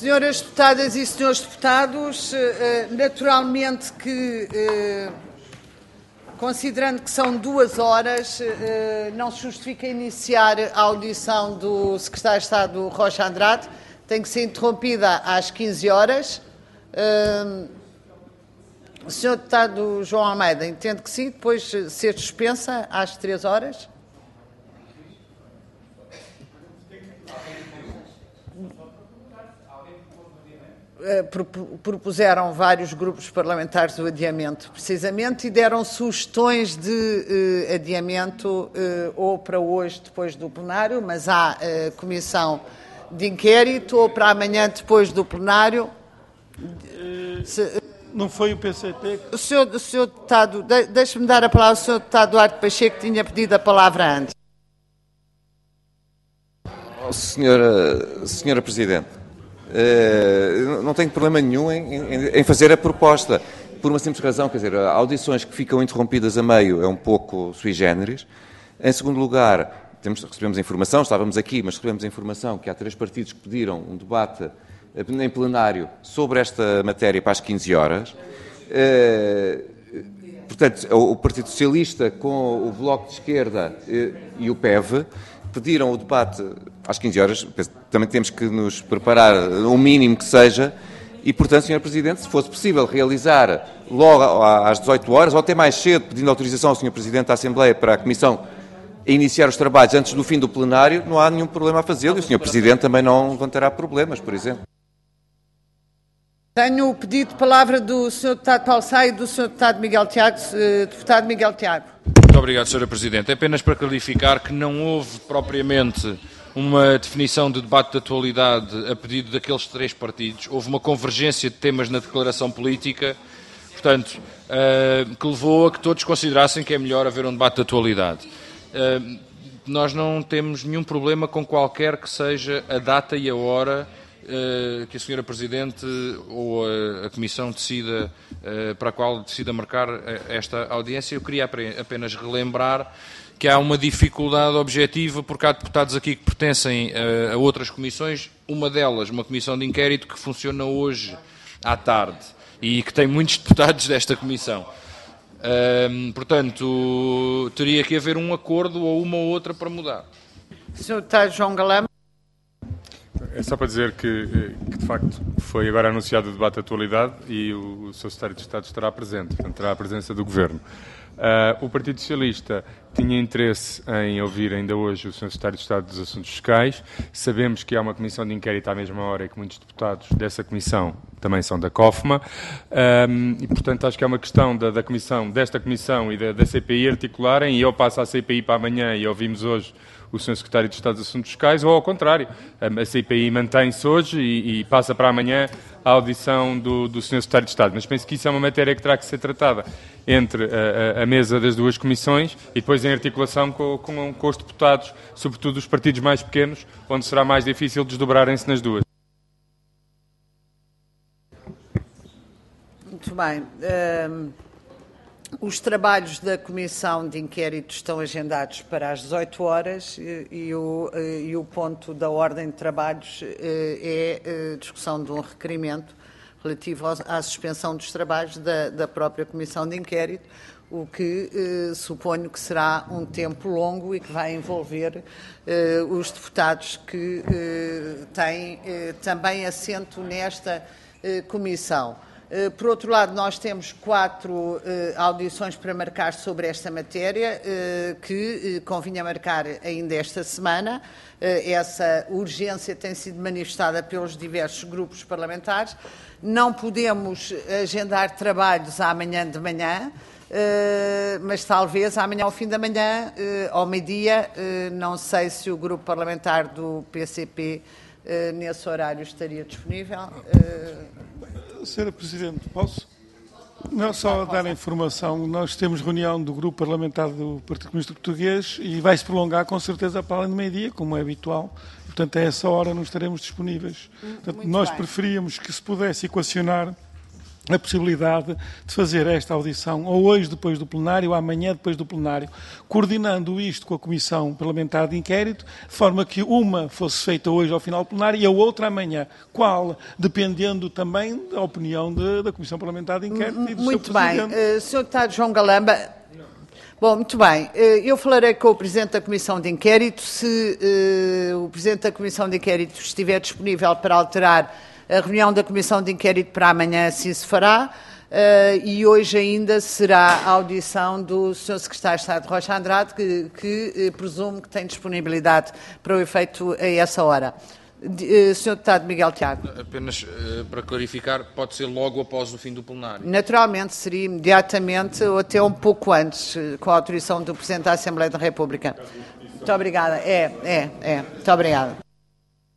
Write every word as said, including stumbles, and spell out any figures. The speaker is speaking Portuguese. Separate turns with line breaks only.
Senhoras deputadas e senhores deputados, naturalmente que, considerando que são duas horas, não se justifica iniciar a audição do secretário de Estado Rocha Andrade, tem que ser interrompida às quinze horas. O senhor deputado João Almeida entende que sim, depois ser suspensa às três horas? Propuseram vários grupos parlamentares o adiamento, precisamente, e deram sugestões de uh, adiamento uh, ou para hoje, depois do plenário, mas há uh, comissão de inquérito, ou para amanhã, depois do plenário. Se,
Não foi o P C P?
O senhor, o senhor deputado, de, deixe-me dar a palavra ao senhor deputado Duarte Pacheco, que tinha pedido a palavra antes.
Oh, senhora, senhora Presidente, Uh, não tenho problema nenhum em, em, em fazer a proposta, por uma simples razão, quer dizer, audições que ficam interrompidas a meio é um pouco sui generis. Em segundo lugar, temos, recebemos a informação, estávamos aqui, mas recebemos a informação que há três partidos que pediram um debate em plenário sobre esta matéria para as quinze horas. Uh, portanto, o Partido Socialista com o Bloco de Esquerda uh, e o P E V pediram o debate às quinze horas, também temos que nos preparar o mínimo que seja, e, portanto, senhor Presidente, se fosse possível realizar logo às dezoito horas, ou até mais cedo, pedindo autorização ao senhor Presidente da Assembleia para a Comissão iniciar os trabalhos antes do fim do plenário, não há nenhum problema a fazê-lo, e o senhor Presidente também não levantará problemas, por exemplo.
Tenho o pedido de palavra do senhor deputado Paulo Sá e do senhor deputado Miguel Tiago. Deputado Miguel Tiago.
Muito obrigado, senhora Presidente. É apenas para clarificar que não houve propriamente uma definição de debate de atualidade a pedido daqueles três partidos. Houve uma convergência de temas na declaração política, portanto, uh, que levou a que todos considerassem que é melhor haver um debate de atualidade. Uh, nós não temos nenhum problema com qualquer que seja a data e a hora uh, que a senhora Presidente ou a, a Comissão decida, uh, para a qual decida marcar esta audiência. Eu queria apenas relembrar que há uma dificuldade objetiva, porque há deputados aqui que pertencem a, a outras comissões, uma delas, uma comissão de inquérito que funciona hoje à tarde e que tem muitos deputados desta comissão. Um, portanto, teria que haver um acordo ou uma ou outra para mudar.
senhor deputado João Galamba.
É só para dizer que, que, de facto, foi agora anunciado o debate de atualidade e o, o senhor Secretário de Estado estará presente, portanto, terá a presença do Governo. Uh, o Partido Socialista tinha interesse em ouvir ainda hoje o senhor Secretário de Estado dos Assuntos Fiscais. Sabemos que há uma comissão de inquérito à mesma hora e que muitos deputados dessa comissão também são da COFMA. Um, e, portanto, acho que é uma questão da, da comissão, desta comissão e da, da C P I articularem, e eu passo a C P I para amanhã e ouvimos hoje o senhor Secretário de Estado dos Assuntos Fiscais, ou ao contrário, a C P I mantém-se hoje e, e passa para amanhã a audição do, do senhor Secretário de Estado. Mas penso que isso é uma matéria que terá que ser tratada entre a, a, a mesa das duas comissões e depois em articulação com, com, com os deputados, sobretudo os partidos mais pequenos, onde será mais difícil desdobrarem-se nas duas.
Muito bem. Um... Os trabalhos da Comissão de Inquérito estão agendados para as dezoito horas e, e, o, e o ponto da ordem de trabalhos é a discussão de um requerimento relativo à suspensão dos trabalhos da, da própria Comissão de Inquérito, o que eh, suponho que será um tempo longo e que vai envolver eh, os deputados que eh, têm eh, também assento nesta eh, Comissão. Por outro lado, nós temos quatro uh, audições para marcar sobre esta matéria, uh, que uh, convinha marcar ainda esta semana. Uh, essa urgência tem sido manifestada pelos diversos grupos parlamentares. Não podemos agendar trabalhos amanhã de manhã, uh, mas talvez amanhã ao fim da manhã, uh, ao meio-dia, uh, não sei se o grupo parlamentar do P C P uh, nesse horário estaria disponível. Uh,
senhora Presidente, posso? Não só dar a informação, nós temos reunião do Grupo Parlamentar do Partido Comunista Português e vai-se prolongar com certeza para além do meio-dia, como é habitual. Portanto, a essa hora não estaremos disponíveis. Portanto, nós bem. preferíamos que se pudesse equacionar a possibilidade de fazer esta audição ou hoje depois do plenário ou amanhã depois do plenário, coordenando isto com a Comissão Parlamentar de Inquérito, de forma que uma fosse feita hoje ao final do plenário e a outra amanhã. Qual? Dependendo também da opinião de, da Comissão Parlamentar de Inquérito e do
Muito
seu
bem.
Presidente.
Uh, senhor Deputado João Galamba... Bom, muito bem. Eu falarei com o Presidente da Comissão de Inquérito. Se uh, o Presidente da Comissão de Inquérito estiver disponível para alterar a reunião da Comissão de Inquérito para amanhã, assim se fará. Uh, e hoje ainda será a audição do senhor Secretário de Estado Rocha Andrade, que, que uh, presumo que tem disponibilidade para o efeito a essa hora. Uh, senhor Deputado Miguel Tiago.
Apenas uh, para clarificar, pode ser logo após o fim do plenário?
Naturalmente, seria imediatamente ou até um pouco antes, com a autorização do Presidente da Assembleia da República. Muito obrigada. É, é, é. Muito obrigada.